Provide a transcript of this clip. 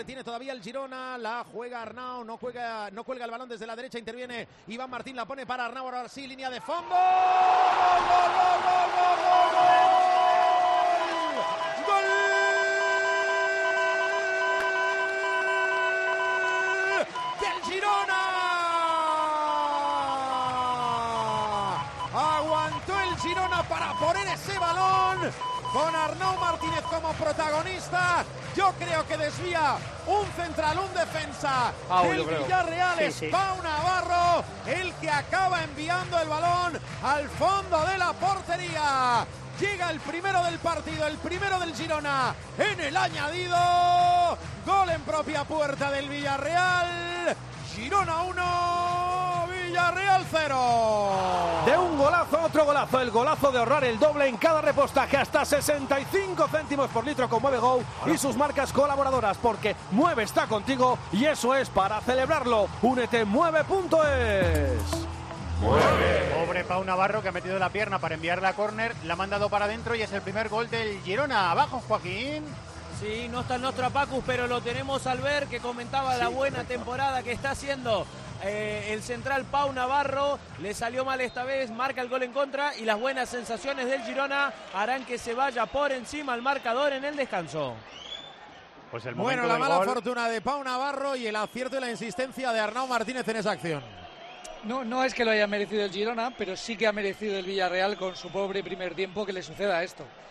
retiene todavía el Girona, la juega Arnau, no cuelga el balón desde la derecha, interviene Iván Martín, la pone para Arnau, ahora sí, línea de fondo. ¡Gol, gol, gol, gol, gol, gol, gol! ¡Gol del Girona! Aguantó el Girona para poner ese balón con Arnau Martínez como protagonista. Yo creo que desvía un central, un defensa del Villarreal. Es Pau Navarro el que acaba enviando el balón al fondo de la portería. Llega el primero del partido, el primero del Girona en el añadido. Gol en propia puerta del Villarreal. Girona 1, Villarreal 0. De un golazo a otro golazo, el golazo de ahorrar el doble en cada repostaje, hasta 65 céntimos por litro con Mueve Go y sus marcas colaboradoras, porque Mueve está contigo y eso es para celebrarlo. Únete Mueve.es. Pobre Pau Navarro, que ha metido la pierna para enviar la córner, la ha mandado para adentro y es el primer gol del Girona. Abajo, Joaquín. Sí, no está el nuestro Apacus, pero lo tenemos al ver, que comentaba la buena temporada que está haciendo el central Pau Navarro. Le salió mal esta vez, marca el gol en contra y las buenas sensaciones del Girona harán que se vaya por encima al marcador en el descanso. Pues el bueno, la mala fortuna de Pau Navarro y el acierto y la insistencia de Arnau Martínez en esa acción. No es que lo haya merecido el Girona, pero sí que ha merecido el Villarreal con su pobre primer tiempo que le suceda esto.